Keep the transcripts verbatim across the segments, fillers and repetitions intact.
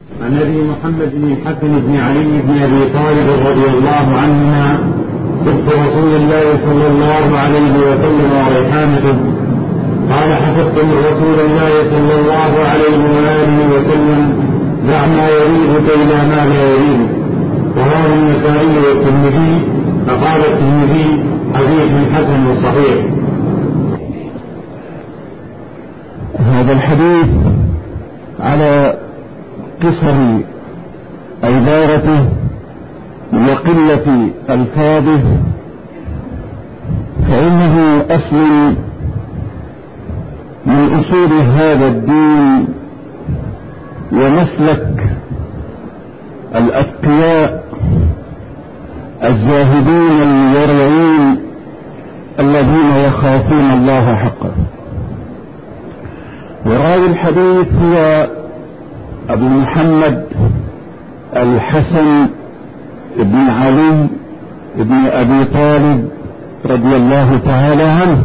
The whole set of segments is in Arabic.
عن ابي محمد بن الحسن بن علي بن ابي طالب رضي الله عنهما سبط رسول الله صلى الله عليه وسلم وريحانته قال: حفظت من رسول الله صلى الله عليه واله وسلم: دع ما يريبك الى ما لا يريبك. رواه النسائي والترمذي. فقال الترمذي: حديث حسن صحيح. هذا الحديث على قصر عبارته وقلة ألفاظه، فإنه أصل من أصول هذا الدين ومسلك الأتقياء الزاهدين الورعين الذين يخافون الله حقا. وراوي الحديث هو أبو محمد الحسن بن علي بن أبي طالب رضي الله تعالى عنه،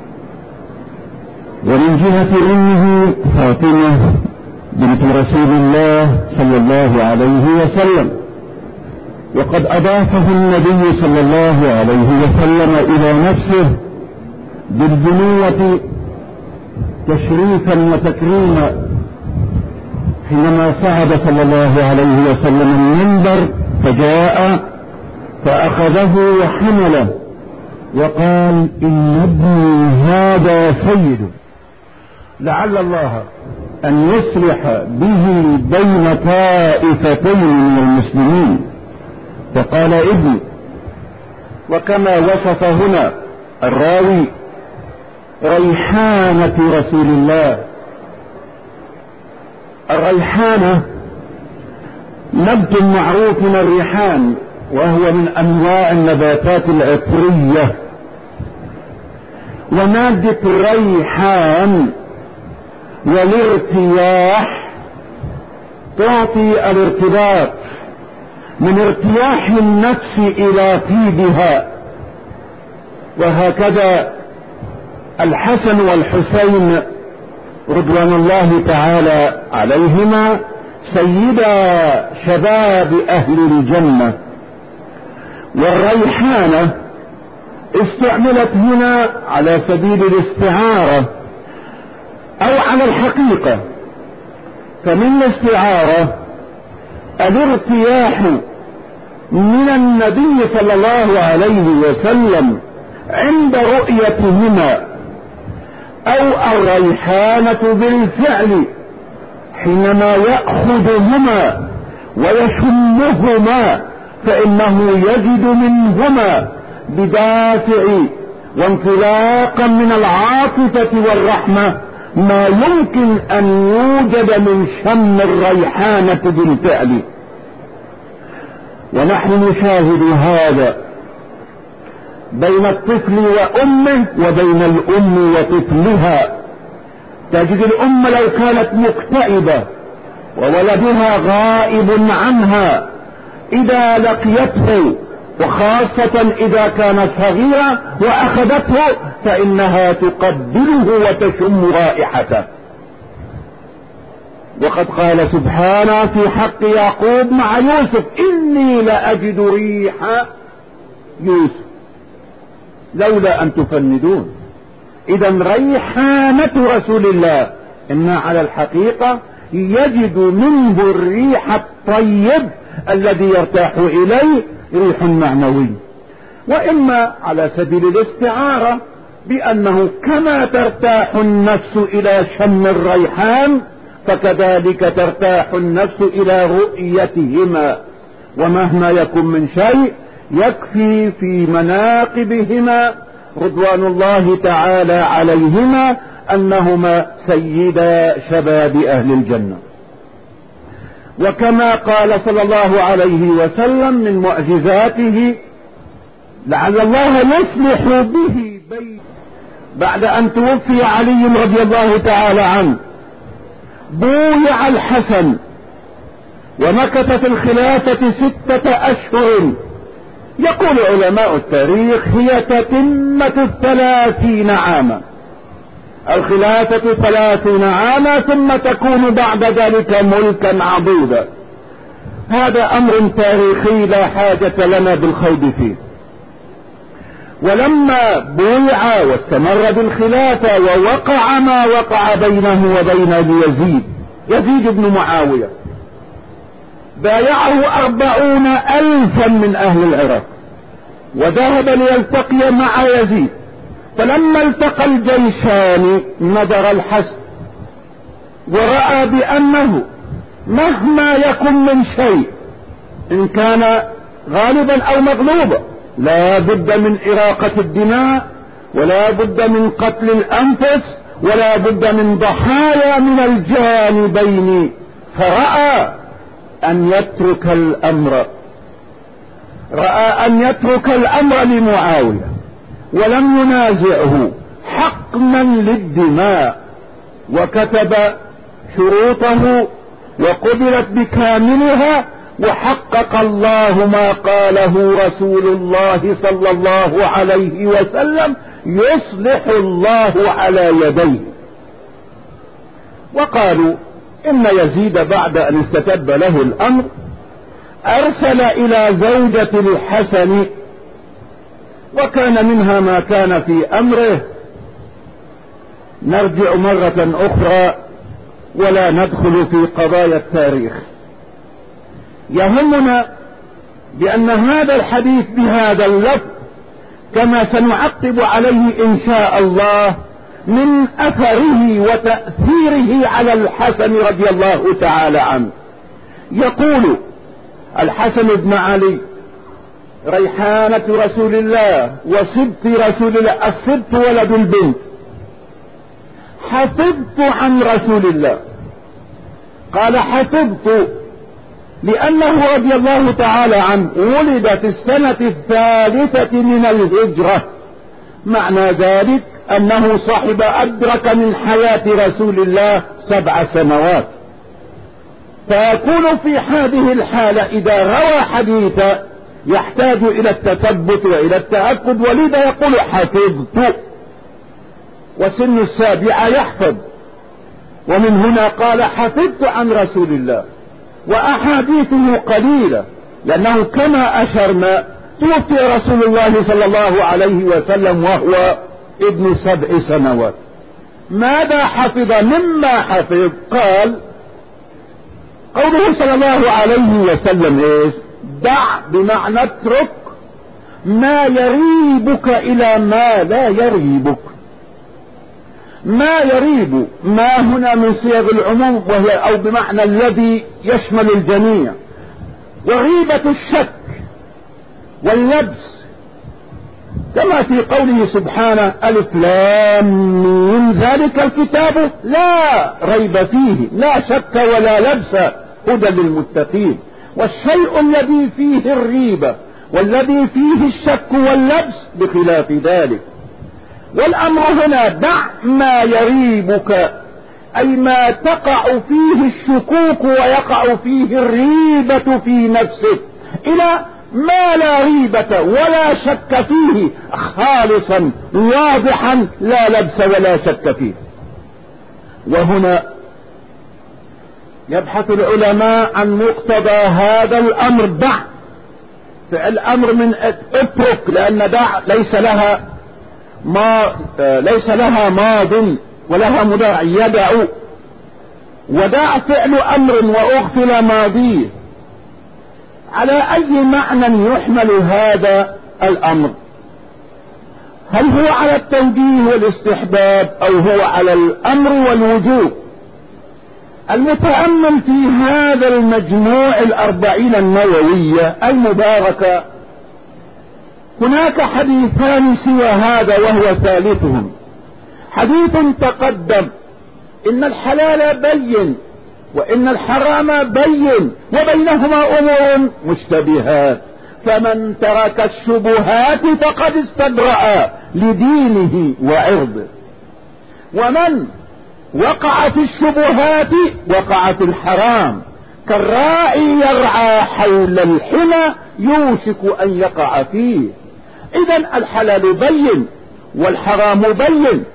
ومن جهة أمه فاطمة بنت رسول الله صلى الله عليه وسلم، وقد أضافه النبي صلى الله عليه وسلم إلى نفسه بالبنوة تشريفا وتكريما حينما صعد صلى الله عليه وسلم المنبر فجاء فأخذه وحمله وقال: إن ابني هذا سيد، لعل الله أن يصلح به بين طائفتين من المسلمين. فقال: ابني. وكما وصف هنا الراوي ريحانة رسول الله. الريحانة نبت معروف من الريحان، وهو من أنواع النباتات العطرية. ومادة الريحان والارتياح تعطي الارتباط من ارتياح النفس إلى طيبها. وهكذا الحسن والحسين رضوان الله تعالى عليهما سيدا شباب أهل الجنة. والريحانة استعملت هنا على سبيل الاستعارة أو على الحقيقة. فمن الاستعارة الارتياح من النبي صلى الله عليه وسلم عند رؤيتهما، أو الريحانة بالفعل حينما يأخذهما ويشمهما، فإنه يجد منهما بدافع وانطلاقا من العاطفة والرحمة ما يمكن أن يوجد من شم الريحانة بالفعل. ونحن نشاهد هذا بين الطفل وأمه وبين الأم وطفلها. تجد الأم لو كانت مكتئبة وولدها غائب عنها إذا لقيته، وخاصة إذا كان صغيرا وأخذته، فإنها تقبله وتشم رائحته. وقد قال سبحانه في حق يعقوب مع يوسف: إني لأجد ريح يوسف لولا أن تفندون. إذا ريحانة رسول الله إنها على الحقيقة يجد منه الريح الطيب الذي يرتاح إليه، ريح معنوي. وإما على سبيل الاستعارة بأنه كما ترتاح النفس إلى شم الريحان فكذلك ترتاح النفس إلى رؤيتهما. ومهما يكن من شيء يكفي في مناقبهما رضوان الله تعالى عليهما أنهما سيدا شباب أهل الجنة. وكما قال صلى الله عليه وسلم من معجزاته: لعل الله يصلح به بين بعد أن توفي علي رضي الله تعالى عنه بويع الحسن ومكث في الخلافة ستة أشهر. يقول علماء التاريخ هي تتمة الثلاثين عاما. الخلافة ثلاثين عاما ثم تكون بعد ذلك ملكا عضودا. هذا أمر تاريخي لا حاجة لنا بالخوض فيه. ولما بويع واستمر بالخلافة ووقع ما وقع بينه وبين يزيد يزيد بن معاوية، بايعه أربعون ألفا من أهل العراق، وذهب ليلتقي مع يزيد. فلما التقى الجيشان نظر الحسن ورأى بأنه مهما يكن من شيء إن كان غالبا أو مغلوبا لا بد من إراقة الدماء، ولا بد من قتل الأنفس، ولا بد من ضحايا من الجانبين. فرأى أن يترك الأمر رأى أن يترك الأمر لمعاوية ولم ينازعه حقنا للدماء، وكتب شروطه وقبلت بكاملها، وحقق الله ما قاله رسول الله صلى الله عليه وسلم: يصلح الله على يديه. وقالوا إن يزيد بعد أن استتب له الأمر أرسل إلى زوجة الحسن، وكان منها ما كان في أمره. نرجع مرة أخرى ولا ندخل في قضايا التاريخ. يهمنا بأن هذا الحديث بهذا اللفظ كما سنعقب عليه إن شاء الله من أثره وتأثيره على الحسن رضي الله تعالى عنه. يقول الحسن بن علي: ريحانة رسول الله وسبط رسول الله، السبط ولد البنت. حفظت عن رسول الله. قال حفظت لأنه رضي الله تعالى عنه ولد في السنة الثالثة من الهجرة، معنى ذلك أنه صاحب أدرك من حياة رسول الله سبع سنوات. فيكون في هذه الحالة إذا روى حديثا يحتاج إلى التثبت وإلى التأكد، ولذا يقول حفظت، وسن السابعة يحفظ. ومن هنا قال حفظت عن رسول الله. وأحاديثه قليلة، لأنه كما أشرنا توفي رسول الله صلى الله عليه وسلم وهو ابن سبع سنوات. ماذا حفظ؟ مما حفظ قال قوله صلى الله عليه وسلم ايش؟ دع، بمعنى اترك ما يريبك إلى ما لا يريبك. ما يريب، ما هنا من صيغ العموم، وهي أو بمعنى الذي يشمل الجميع. وريبة الشك واللبس، كما في قوله سبحانه: ألف لام ميم ذلك الكتاب لا ريب فيه، لا شك ولا لبس، هدى للمتقين. والشيء الذي فيه الريبة والذي فيه الشك واللبس بخلاف ذلك. والأمر هنا دع ما يريبك، أي ما تقع فيه الشكوك ويقع فيه الريبة في نفسك، إلى ما لا ريبة ولا شك فيه، خالصا واضحا لا لبس ولا شك فيه. وهنا يبحث العلماء عن مقتضى هذا الأمر. دع فعل أمر من اترك، لأن دع ليس لها ما ليس لها ماض ولها مضارع يدع، ودع فعل أمر وأغفل ماضيه. على أي معنى يحمل هذا الأمر؟ هل هو على التوجيه والاستحباب أو هو على الأمر والوجوب؟ المتأمل في هذا المجموع الأربعين النووية المباركة هناك حديثان سوى هذا وهو ثالثهم. حديث تقدم: إن الحلال بين وإن الحرام بين وبينهما أمور مشتبهات، فمن ترك الشبهات فقد استبرأ لدينه وعرضه، ومن وقع في الشبهات وقع في الحرام، كالراعي يرعى حول الحمى يوشك أن يقع فيه. إذن الحلال بين والحرام بين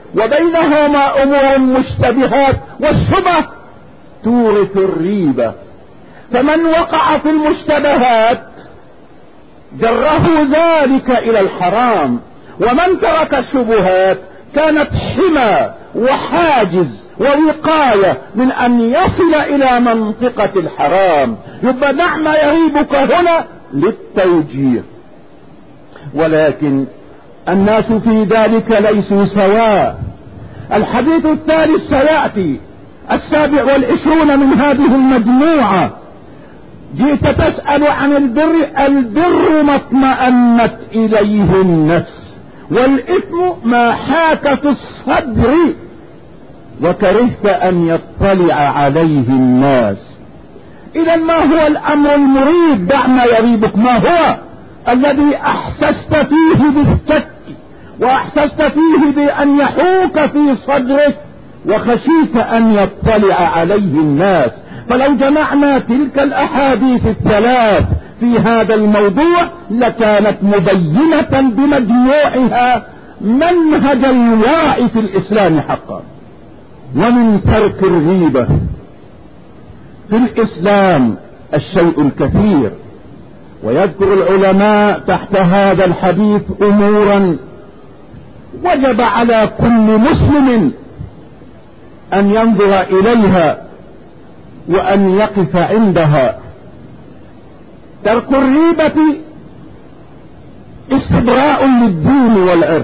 وبينهما أمور مشتبهات، والشبه تورث الريبة. فمن وقع في المشتبهات جره ذلك إلى الحرام، ومن ترك الشبهات كانت حمى وحاجز ووقاية من أن يصل إلى منطقة الحرام. يبقى دع ما يريبك هنا للتوجيه. ولكن الناس في ذلك ليسوا سواء. الحديث الثالث سيأتي، السابع والعشرون من هذه المجموعة. جئت تسأل عن البر، البر ما اطمأنت إليه النفس، والإثم ما حاك في الصدر وكرهت أن يطلع عليه الناس. إذا ما هو الأمر المريب؟ دع ما يريبك. ما هو الذي أحسست فيه بالشك، وأحسست فيه بأن يحوك في صدرك، وخشيت أن يطلع عليه الناس؟ فلو جمعنا تلك الأحاديث الثلاث في هذا الموضوع لكانت مبينة بمجموعها منهج الورع في الإسلام حقا. ومن ترك الغيبة في الإسلام الشيء الكثير. ويذكر العلماء تحت هذا الحديث أمورا وجب على كل مسلم أن ينظر إليها وأن يقف عندها. ترك الريبة استبراء للدين والعرض.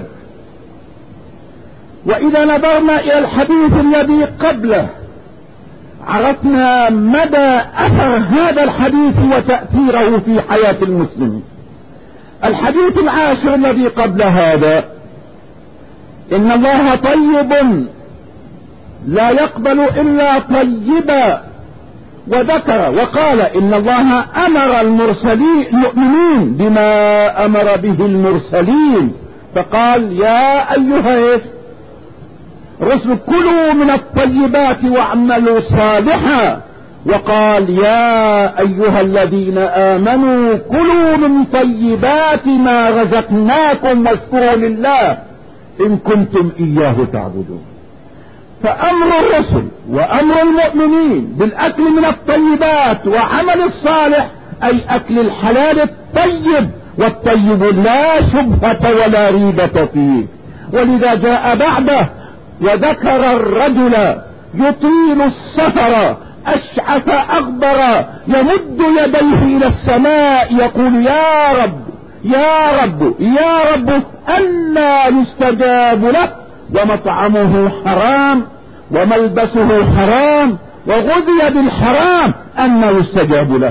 وإذا نظرنا إلى الحديث الذي قبله عرفنا مدى أثر هذا الحديث وتأثيره في حياة المسلمين. الحديث العاشر الذي قبل هذا: إن الله طيب لا يقبل إلا طيبا. وذكر وقال إن الله أمر المرسلين المؤمنين بما أمر به المرسلين، فقال يا أيها الرسل كلوا من الطيبات واعملوا صالحا، وقال يا أيها الذين آمنوا كلوا من طيبات ما رزقناكم واشكروا لله إن كنتم إياه تعبدون. فأمر الرسل وأمر المؤمنين بالأكل من الطيبات وعمل الصالح أي أكل الحلال الطيب، والطيب لا شبهة ولا ريبة فيه. ولذا جاء بعده وذكر الرجل يطيل السفر أشعث أغبر يمد يديه إلى السماء يقول يا رب يا رب يا رب أنى يستجاب له، ومطعمه حرام وملبسه حرام وغذي بالحرام، أنى يستجاب له.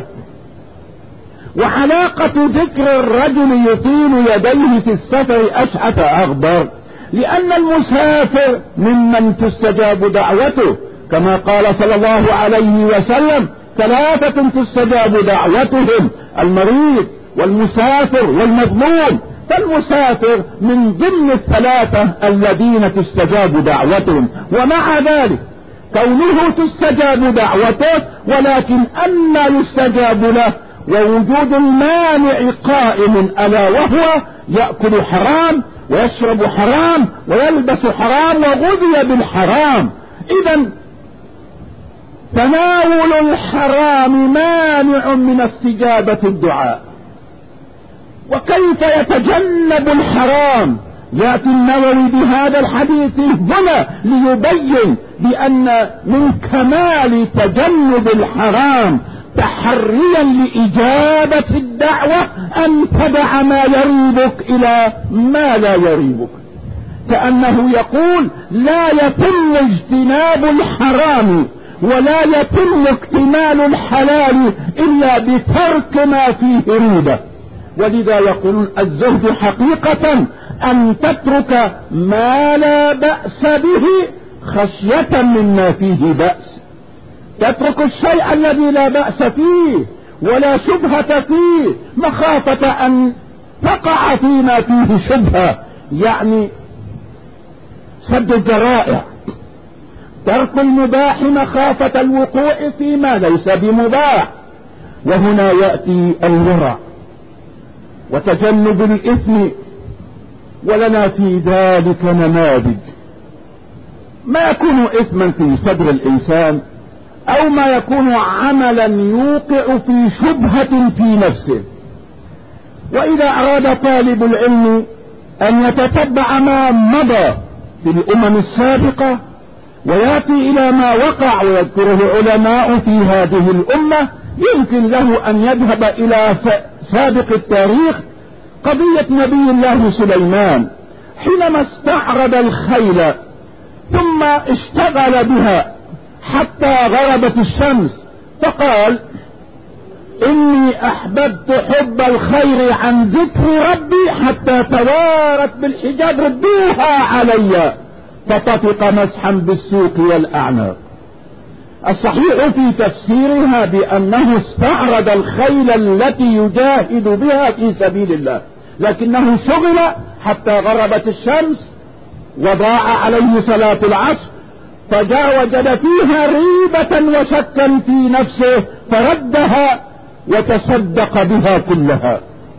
وعلاقة ذكر الرجل يطيل يديه في السفر أشعث أغبر لأن المسافر ممن تستجاب دعوته، كما قال صلى الله عليه وسلم ثلاثة تستجاب دعوتهم: المريض والمسافر والمظلوم. فالمسافر من ضمن الثلاثة الذين تستجاب دعوتهم. ومع ذلك كونه تستجاب دعوته، ولكن أما يستجاب له ووجود المانع قائم، ألا وهو يأكل حرام ويشرب حرام ويلبس حرام وغذي بالحرام. إذن تناول الحرام مانع من استجابة الدعاء. وكيف يتجنب الحرام؟ يأتي النووي بهذا الحديث هنا ليبين بأن من كمال تجنب الحرام تحريا لإجابة الدعوة أن تدع ما يريبك إلى ما لا يريبك. كأنه يقول لا يتم اجتناب الحرام ولا يتم اكتمال الحلال إلا بترك ما فيه ريبة. ولذا يقولون الزهد حقيقة أن تترك ما لا بأس به خشية مما فيه بأس. تترك الشيء الذي لا بأس فيه ولا شبهة فيه مخافة أن تقع فيما فيه شبهة، يعني سد الذرائع. ترك المباح مخافة الوقوع فيما ليس بمباح. وهنا يأتي الورع وتجنب الإثم، ولنا في ذلك نماذج. ما يكون إثما في صدر الإنسان أو ما يكون عملا يوقع في شبهة في نفسه. وإذا أراد طالب العلم أن يتتبع ما مضى في الأمم السابقة ويأتي إلى ما وقع ويذكره العلماء في هذه الأمة، يمكن له أن يذهب إلى سابق التاريخ. قضية نبي الله سليمان حينما استعرض الخيل ثم اشتغل بها حتى غربت الشمس، فقال: إني أحببت حب الخير عن ذكر ربي حتى توارت بالحجاب، ردوها علي، فطفق مسحا بالسوق والأعناق. الصحيح في تفسيرها بأنه استعرض الخيل التي يجاهد بها في سبيل الله، لكنه شغل حتى غربت الشمس وضاع عليه صلاة العصر، فجاء وجد فيها ريبة وشكا في نفسه فردها وتصدق بها كلها.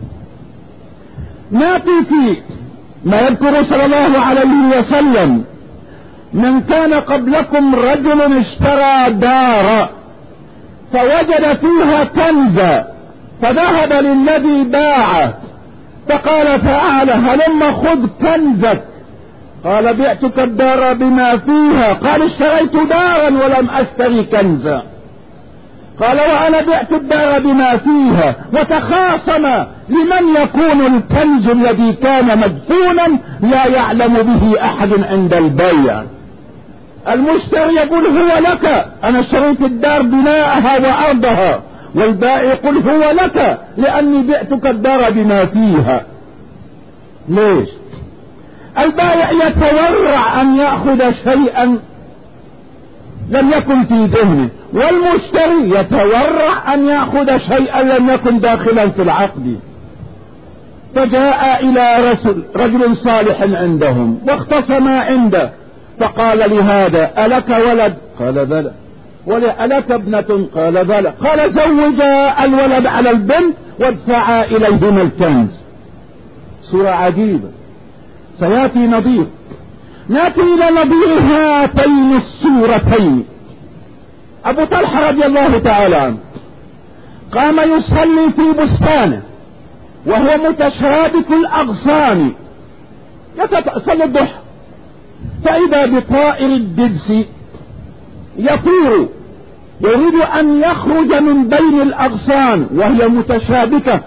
ناتي في ما يذكر صلى الله عليه وسلم: من كان قبلكم رجل اشترى دارا فوجد فيها كنزا فذهب للذي باعه فقال: تعال هلم خذ كنزك. قال: بعتك الدار بما فيها. قال: اشتريت دارا ولم اشتري كنزا. قال: وانا بعت الدار بما فيها. وتخاصم لمن يكون الكنز الذي كان مدفونا لا يعلم به احد عند البيع. المشتري يقول: هو لك، انا اشتريت الدار بناءها وارضها، والبائع يقول: هو لك لاني بعتك الدار بما فيها. ليش؟ البائع يتورع ان ياخذ شيئا لم يكن في ذهنه، والمشتري يتورع ان ياخذ شيئا لم يكن داخلا في العقد. فجاء الى رسول رجل صالح عندهم واختصما عنده، فقال لهذا: ألك ولد؟ قال: بلى. ولألك ابنة؟ قال: بلى. قال: زوجا الولد على البنت وادفعا إليهما الكنز. سورة عجيبة، سيأتي نظير. نأتي إلى نظير هاتين السورتين. أبو طلحة رضي الله تعالى عنه قام يصلي في بستانه وهو متشابك الأغصان يصلي الضحى، فإذا بطائر الدبس يطير يريد أن يخرج من بين الأغصان وهي متشابكة،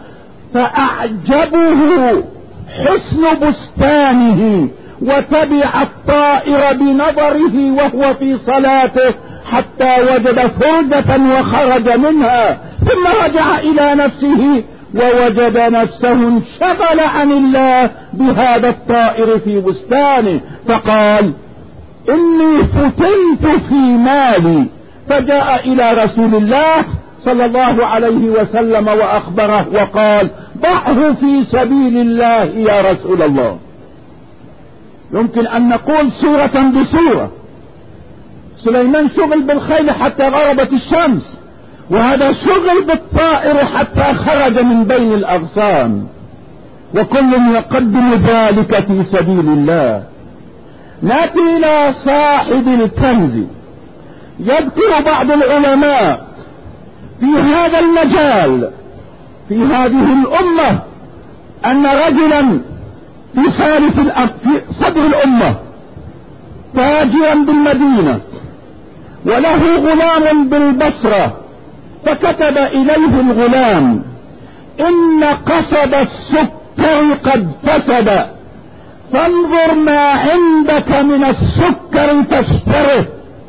فأعجبه حسن بستانه وتبع الطائر بنظره وهو في صلاته حتى وجد فرجة وخرج منها، ثم رجع إلى نفسه ووجد نفسه انشغل عن الله بهذا الطائر في بستانه، فقال: إني فتنت في مالي. فجاء إلى رسول الله صلى الله عليه وسلم وأخبره وقال: ضعه في سبيل الله يا رسول الله. يمكن أن نقول سورة بسورة. سليمان شغل بالخيل حتى غربت الشمس، وهذا شغل بالطائر حتى خرج من بين الأغصان، وكل يقدم ذلك في سبيل الله. نأتي إلى صاحب الكنز. يذكر بعض العلماء في هذا المجال في هذه الأمة أن رجلا في ثالث الأرض في صدر الأمة تاجرا بالمدينة وله غلام بالبصرة، فكتب إليه الغلام: إن قصب السكر قد فسد، فانظر ما عندك من السكر فاشتره.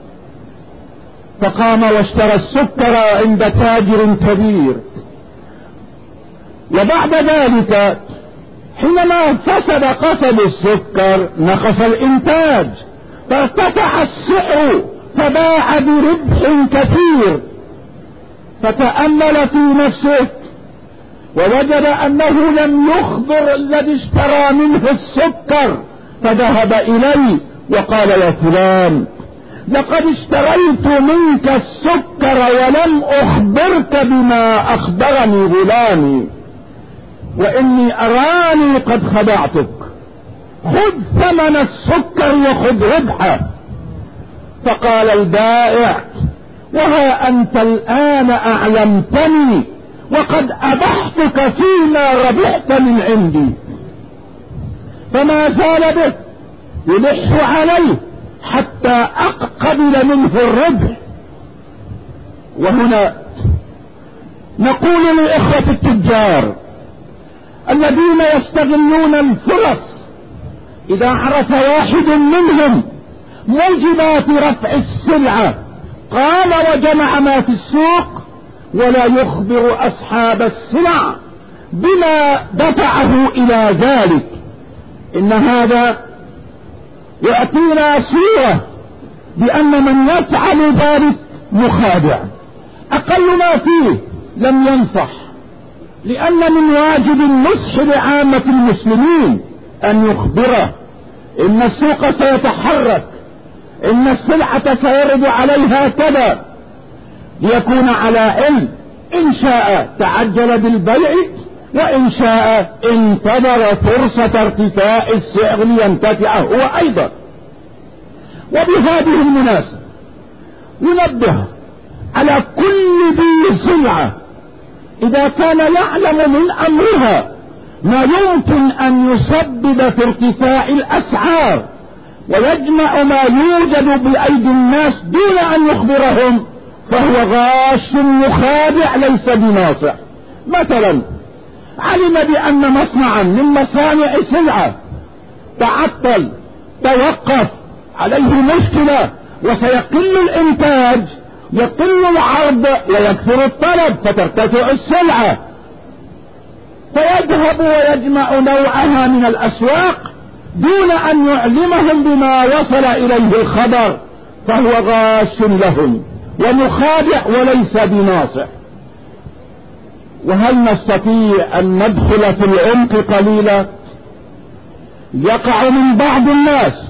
فقام واشترى السكر عند تاجر كبير. وبعد ذلك حينما فسد قصب السكر نقص الإنتاج فارتفع السعر فباع بربح كثير، فتأمل في نفسه ووجد أنه لم يخبر الذي اشترى منه السكر، فذهب إليه وقال: يا فلان، لقد اشتريت منك السكر ولم أخبرك بما أخبرني غلامي، وإني أراني قد خدعتك، خذ ثمن السكر وخذ ربحه. فقال البائع: وها أنت الآن أعلمتني وقد أبحتك فيما ربحت من عندي. فما زال به يلح عليه حتى أقبل منه الربح. وهنا نقول للإخوة التجار الذين يستغلون الفرص، إذا عرف واحد منهم موجبات رفع السلعة قال وجمع ما في السوق ولا يخبر أصحاب السلع بما دفعه إلى ذلك، إن هذا يعطينا صورة بأن من يفعل ذلك مخادع. أقل ما فيه لم ينصح، لأن من واجب النصح لعامة المسلمين أن يخبره إن السوق سيتحرك، إن السلعة سيرد عليها كذا، ليكون على علم. إن شاء تعجل بالبيع، وإن شاء انتظر فرصة ارتفاع السعر لينتفع هو أيضا. وبهذه المناسبة ينبه على كل ذي سلعة إذا كان يعلم من أمرها ما يمكن أن يسبب في ارتفاع الأسعار ويجمع ما يوجد بأيدي الناس دون أن يخبرهم، فهو غاش مخادع ليس بناصح. مثلا علم بأن مصنعا من مصانع سلعة تعطل، توقف، عليه مشكلة وسيقل الإنتاج، يقل العرض ويكثر الطلب فترتفع السلعة، فيذهب ويجمع نوعها من الأسواق دون أن يعلمهم بما وصل إليه الخبر، فهو غاش لهم ومخادع وليس بناصح. وهل نستطيع أن ندخل في العمق قليلا؟ يقع من بعض الناس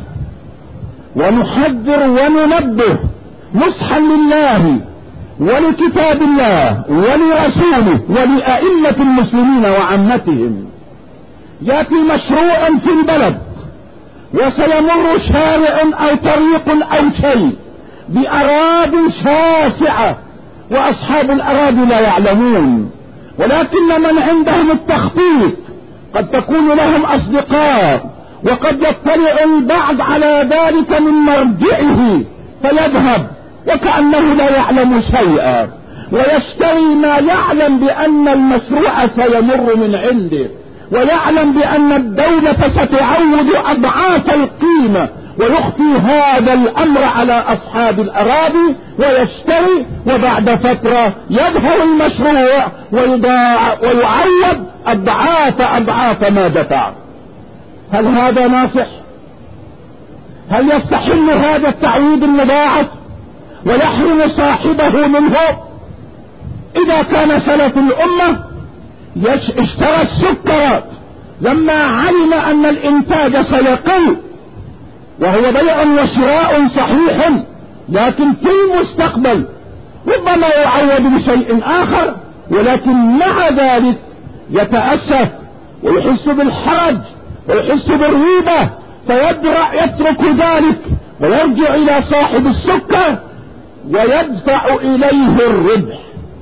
ونحذر وننبه نصحا لله ولكتاب الله ولرسوله ولأئمة المسلمين وعامتهم، يأتي مشروع في البلد وسيمر شارع أو طريق أو شيء بأراض شاسعة وأصحاب الأراضي لا يعلمون، ولكن من عندهم التخطيط قد تكون لهم أصدقاء وقد يطلع البعض على ذلك من مرجعه فيذهب وكأنه لا يعلم شيئا ويشتري ما يعلم بأن المشروع سيمر من عنده، ويعلم بأن الدولة ستعوض أضعاف القيمة، ويخفي هذا الأمر على أصحاب الأراضي ويشتري، وبعد فترة يظهر المشروع ويعوض أضعاف أضعاف ما دفع. هل هذا ناصح؟ هل يستحل هذا التعويض المضاعف ويحرم صاحبه منه؟ إذا كان سلف الأمة اشترى السكر لما علم أن الإنتاج سيقل، وهو بيع وشراء صحيح، لكن في المستقبل ربما يعوض بشيء آخر، ولكن مع ذلك يتأسف ويحس بالحرج ويحس بالريبة فيترك ذلك ويرجع إلى صاحب السكر ويدفع إليه الربح.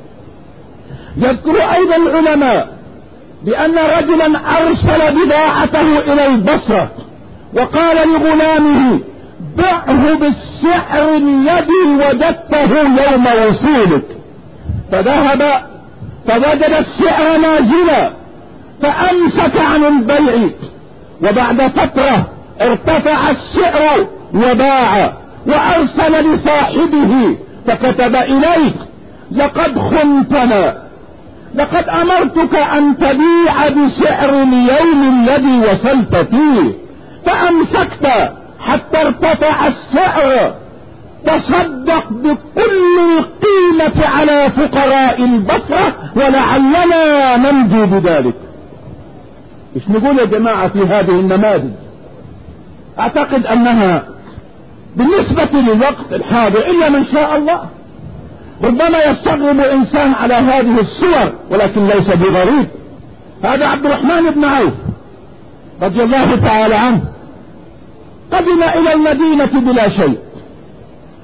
يذكر أيضا العلماء بأن رجلا أرسل بضاعته إلى البصرة وقال لغلامه: بعه بالسعر الذي وجدته يوم وصولك، فذهب فوجد السعر نازلا فأمسك عن البيع، وبعد فترة ارتفع السعر وباع، وأرسل لصاحبه فكتب إليه: لقد خنتنا، لقد أمرتك أن تبيع بسعر اليوم الذي وصلت فيه فأمسكت حتى ارتفع السعر، تصدق بكل القيمة على فقراء البصرة ولعلنا ننجو بذلك. ايش نقول يا جماعة في هذه النماذج؟ اعتقد انها بالنسبة للوقت الحاضر الا من شاء الله ربما يستغرب انسان على هذه الصور، ولكن ليس بغريب. هذا عبد الرحمن بن عوف رضي الله تعالى عنه قدم الى المدينة بلا شيء،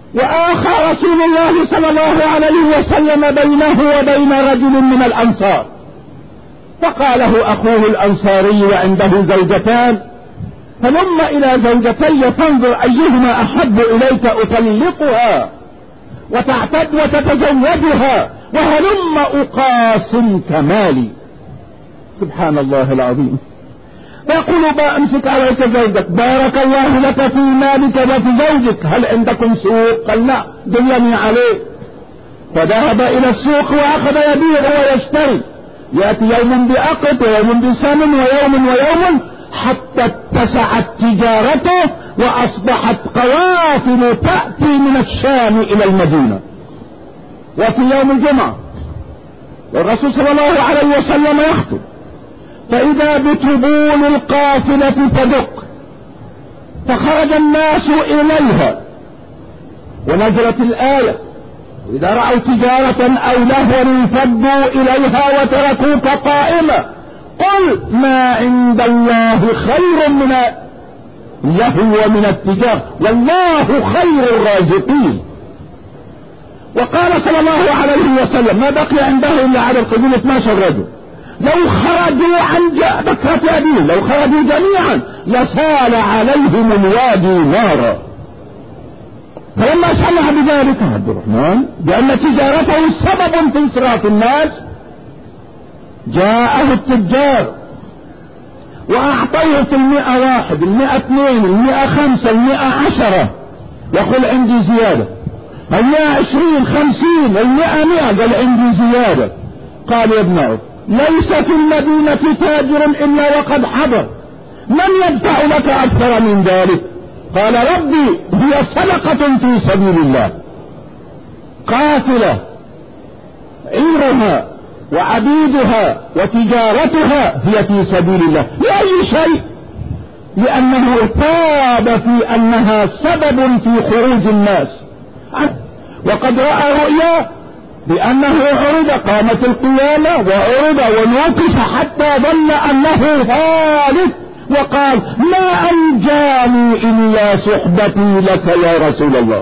وآخى رسول الله صلى الله عليه وسلم بينه وبين رجل من الأنصار، فقاله أخوه الأنصاري وعنده زوجتان، فلم إلى زوجتي فانظر أيهما أحب إليك أطلقها وتعتد وتتزوجها وهلم أقاسم كمالي. سبحان الله العظيم. فيقول با امسك عليك زوجك، بارك الله لك في مالك وفي زوجك، هل عندكم سوق؟ قال لا، دلني عليه. فذهب إلى السوق وأخذ يبيع ويشتري، يأتي يوم بأقط ويوم بسمن ويوم ويوم حتى اتسعت تجارته وأصبحت قوافل تأتي من الشام إلى المدينة. وفي يوم الجمعة والرسول صلى الله عليه وسلم يخطب، فإذا بتبول القافلة تدق، فخرج الناس إليها ونزلت الآية: إذا رأوا تجارة أو لهوا انفضوا إليها وتركوك قائمة، قل ما عند الله خير من اللهو ومن التجارة والله خير الرازقين. وقال صلى الله عليه وسلم: ما بقي عنده إلا عدد قبيل اثني عشر رجل، لو خرجوا عن بكرة أبيه، لو خرجوا جميعا لسال عليهم الوادي نارا. فلما سمع بذلك عبد الرحمن بأن تجارته سبب في انصراف الناس، جاءه التجار وأعطوه في المئة واحد، المئة اثنين، المئة خمسة، المئة عشرة، يقول عندي زيادة، المئة عشرين، خمسين، المئة مئة، قال عندي زيادة. قال يا ابن عوف: ليس في المدينة تاجر إلا وقد حضر، من يدفع لك أكثر من ذلك؟ قال: ربي هي صدقة في سبيل الله، قافلة عيرها وعبيدها وتجارتها هي في سبيل الله. لأي شيء؟ لأنه ارتاب في أنها سبب في خروج الناس. وقد رأى رؤيا بأنه عرض، قامت القيامة وعرض ونوقش حتى ظن أنه ثالث، وقال: ما أنجاني إلا صحبتي لك يا رسول الله.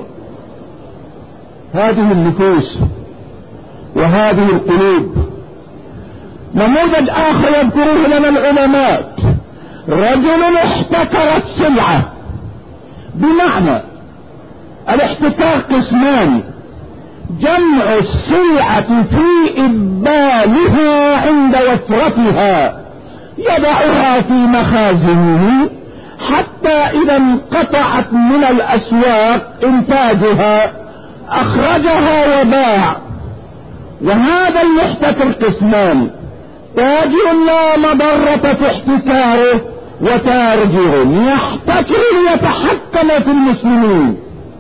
هذه النفوس وهذه القلوب. نموذج آخر يذكره لنا العلماء: رجل احتكرت سلعة، بمعنى الاحتكار قسمان: جمع السلعة في إبالها عند وفرتها، يضعها في مخازنه حتى إذا انقطعت من الأسواق إنتاجها أخرجها وباع. وهذا المحتكر قسمان: تاجر لا مضرة في احتكاره، وتاجر يحتكر ليتحكم في المسلمين.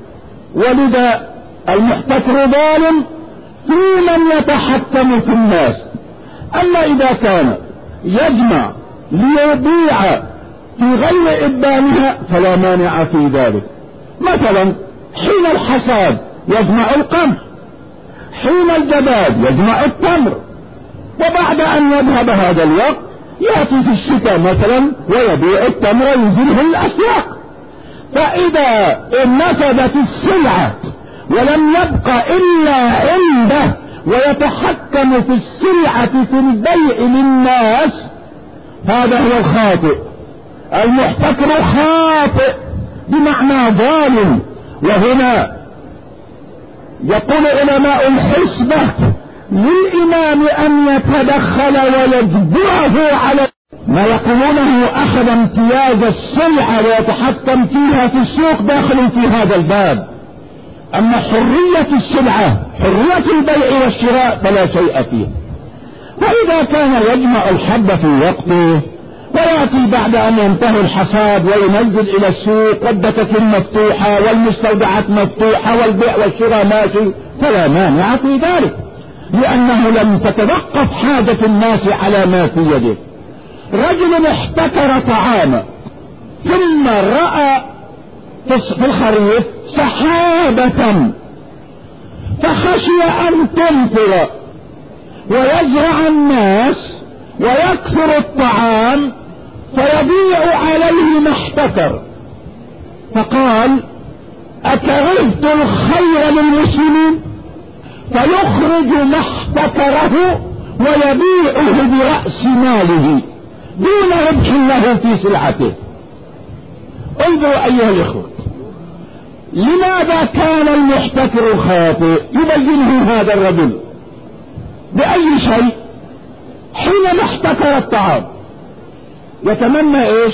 ولذا المحتكر ظالم في من يتحكم في الناس. أما إذا كان يجمع ليبيع في غير إبانها فلا مانع في ذلك. مثلا حين الحصاد يجمع القمح، حين الجباد يجمع التمر، وبعد أن يذهب هذا الوقت يأتي في الشتاء مثلا ويبيع التمر وينزله الأسواق. فإذا نفذت السلعة ولم يبق إلا عنده ويتحكم في السلعة في البيع للناس، هذا هو الخاطئ. المحتكر خاطئ بمعنى ظالم. وهنا يقول علماء الحسبة للإمام أن يتدخل ويجبره على ما يقولونه: أخذ امتياز السلعة ويتحكم فيها في السوق، داخل في هذا الباب. أما حرية السلعة، حرية البيع والشراء، فلا شيء فيه. فإذا كان يجمع الحب في وقته ويأتي بعد أن ينتهي الحصاد وينزل إلى السوق والدكك مفتوحة والمستودعات مفتوحة والبيع والشراء ماشي، فلا مانع في ذلك، لأنه لم تتوقف حاجة الناس على ما في يده. رجل احتكر طعاما ثم رأى في الخريف سحابة، فخشي أن تمطر ويزرع الناس ويكثر الطعام فيضيع عليه ما احتكر، فقال: أكرهت الخير للمسلمين، فيخرج ما احتكره ويبيعه برأس ماله دون ربح له في سلعته. انظروا أيها الإخوة، لماذا كان المحتكر خاطئ؟ يبينه هذا الرجل بأي شيء. حينما احتكر الطعام يتمنى ايش؟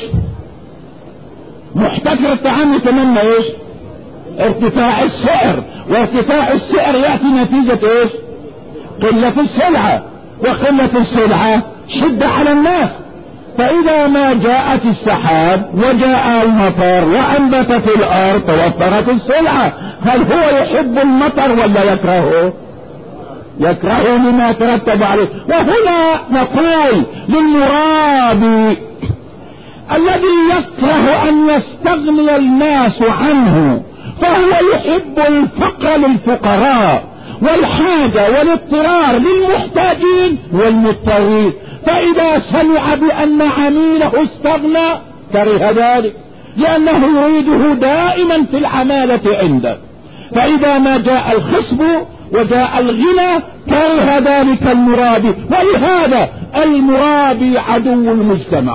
محتكر الطعام يتمنى ايش؟ ارتفاع السعر، وارتفاع السعر يأتي نتيجة ايش؟ قلة السلعة، وقلة السلعة شدة على الناس. فإذا ما جاءت السحاب وجاء المطر وأنبتت الأرض توفرت السلعة، هل هو يحب المطر ولا يكرهه؟ يكرهه لما ترتب عليه. وهنا نقول للمرابي الذي يكره أن يستغني الناس عنه، فهو يحب الفقر للفقراء والحاجة والاضطرار للمحتاجين والمضطرين، فإذا سمع بأن عميله استغنى كره ذلك، لأنه يريده دائما في العمالة عنده. فإذا ما جاء الخصب وجاء الغنى كره ذلك المرابي، ولهذا المرابي عدو المجتمع.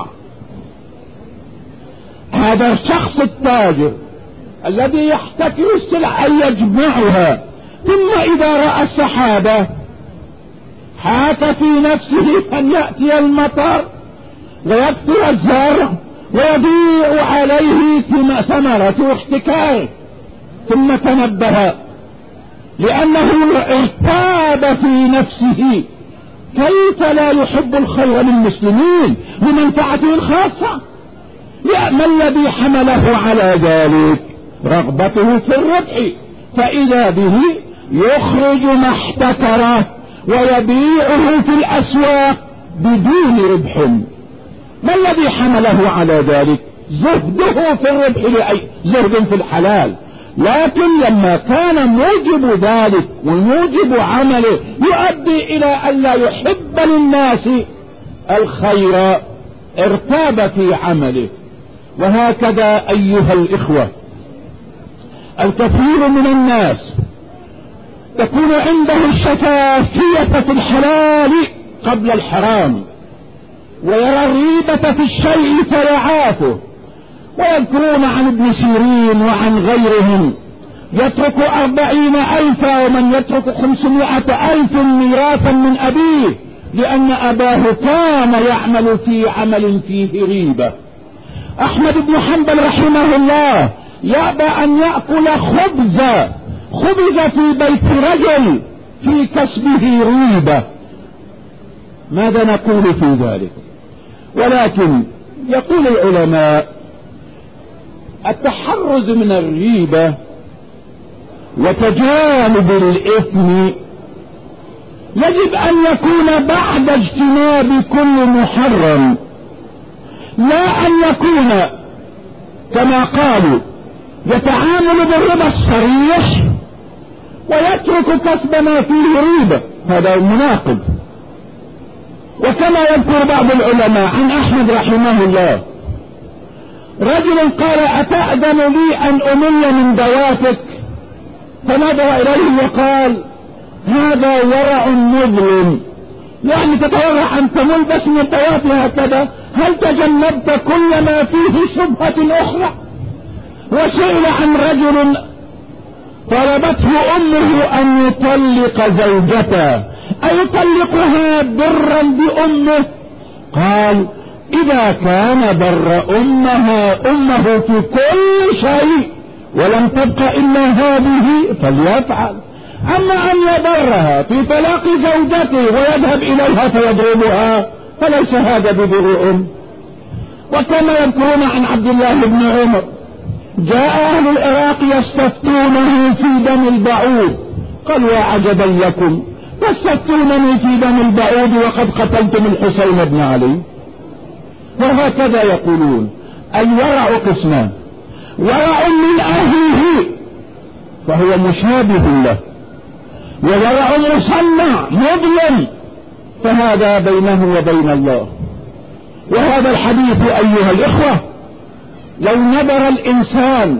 هذا الشخص التاجر الذي يحتكر السلع أن يجمعها، ثم إذا رأى السحابة حاك في نفسه أن يأتي المطر ويكثر الزرع ويضيع عليه ثمرة احتكاره، ثم تنبه لأنه ارتاب في نفسه كيف لا يحب الخير للمسلمين لمنفعته الخاصة. ما الذي حمله على ذلك؟ رغبته في الربح، فإذا به يخرج ما احتكره ويبيعه في الأسواق بدون ربح. ما الذي حمله على ذلك؟ زهده في الربح، لأي زهد في الحلال. لكن لما كان موجب ذلك وموجب عمله يؤدي إلى أن لا يحب للناس الخير ارتاب في عمله. وهكذا أيها الإخوة الكثير من الناس تكون عنده الشفافية في الحلال قبل الحرام، ويرى الريبة في الشيء فيعافه. ويذكرون عن ابن سيرين وعن غيرهم يترك أربعين ألفا ومن يترك خمسمائة ألف ميراثا من أبيه، لأن أباه كان يعمل في عمل فيه ريبة. أحمد بن حنبل رحمه الله يأبى أن يأكل خبز خبز في بيت رجل في كسبه ريبة. ماذا نقول في ذلك؟ ولكن يقول العلماء التحرز من الريبة وتجانب الإثم يجب أن يكون بعد اجتناب كل محرم، لا أن يكون كما قالوا يتعامل بالربا الصريح ويترك كسب ما فيه ريبة، هذا مناقض. وكما يذكر بعض العلماء عن أحمد رحمه الله رجل قال أتأذن لي أن أمل من دواتك؟ فنظر إليه وقال هذا ورع مظلم، يعني تتورع أن تمل بس من الدوات هكذا؟ هل تجنبت كل ما فيه شبهة أخرى؟ وسئل عن رجل طلبته أمه أن يطلق زوجته أيطلقها برا بأمه؟ قال إذا كان بر أمها أمه في كل شيء ولم تبق إلا هذه فليفعل. أما أن يبرها في طلاق زوجته ويذهب إليها فيضربها فليس هذا ببر أم. وكما يذكرون عن عبد الله بن عمر جاء أهل العراق يستفتونه في دم البعوض، قال وعجبا لكم تستفتونني في دم البعوض وقد قتلتم الحسين بن علي؟ وهكذا يقولون الورع قسمان، ورع من أهله فهو مشابه له، وورع مصنع مظلم فهذا بينه وبين الله. وهذا الحديث أيها الإخوة لو نظر الإنسان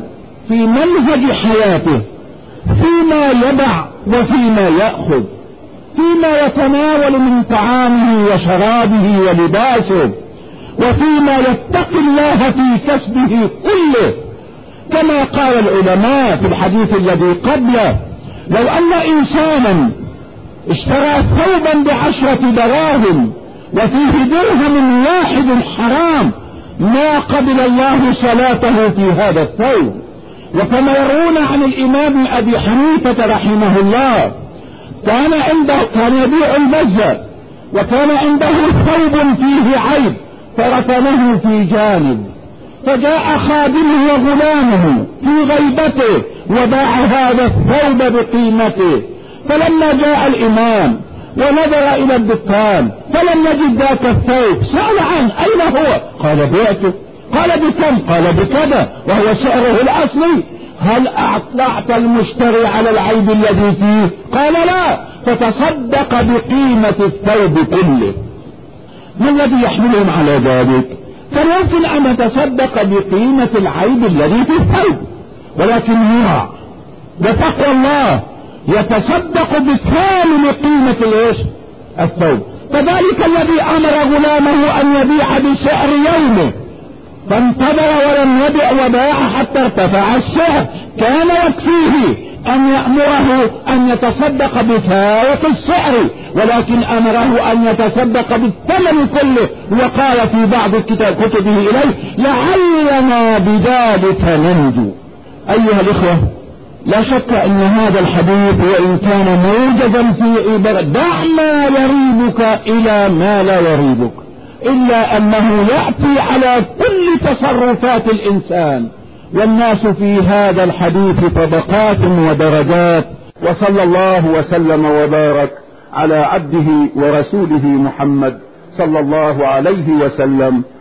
في منهج حياته، فيما يدع وفيما يأخذ، فيما يتناول من طعامه وشرابه ولباسه، وفيما يتقي الله في كسبه كله، كما قال العلماء في الحديث الذي قبله: لو أن إنسانا اشترى ثوبا بعشرة دراهم وفيه درهم واحد حرام ما قبل الله صلاته في هذا الثوب. وكما يرون عن الإمام أبي حنيفة رحمه الله كان عنده كان يبيع البزة، وكان عنده ثوب فيه عيب فركنه في جانب، فجاء خادمه وغلامه في غيبته وباع هذا الثوب بقيمته. فلما جاء الإمام ونظر إلى الدكان فلم يجد ذاك الثوب، سأل عنه: أين هو؟ قال: بعته. قال: بكم؟ قال: بكذا، وهو سعره الأصلي. هل أطلعت المشتري على العيب الذي فيه؟ قال: لا. فتصدق بقيمة الثوب كله. ما الذي يحملهم على ذلك؟ كان يمكن أن يتصدق بقيمة العيب الذي في الثوب، ولكن يرى بتقوى الله يتصدق بكامل قيمة الايش؟ الثوب. كذلك الذي امر غلامه ان يبيع بسعر يومه فانتظر ولم يبيع وباع حتى ارتفع السعر، كان يكفيه ان يأمره ان يتصدق بفائق السعر، ولكن امره ان يتصدق بالثمن كله. وقال في بعض الكتاب كتبه اليه: لعلنا بذلك ننجو. ايها الاخوة، لا شك ان هذا الحديث وان كان موجزا في عبارة دع ما يريبك الى ما لا يريبك، الا انه يأتي على كل تصرفات الانسان، والناس في هذا الحديث طبقات ودرجات. وصلى الله وسلم وبارك على عبده ورسوله محمد صلى الله عليه وسلم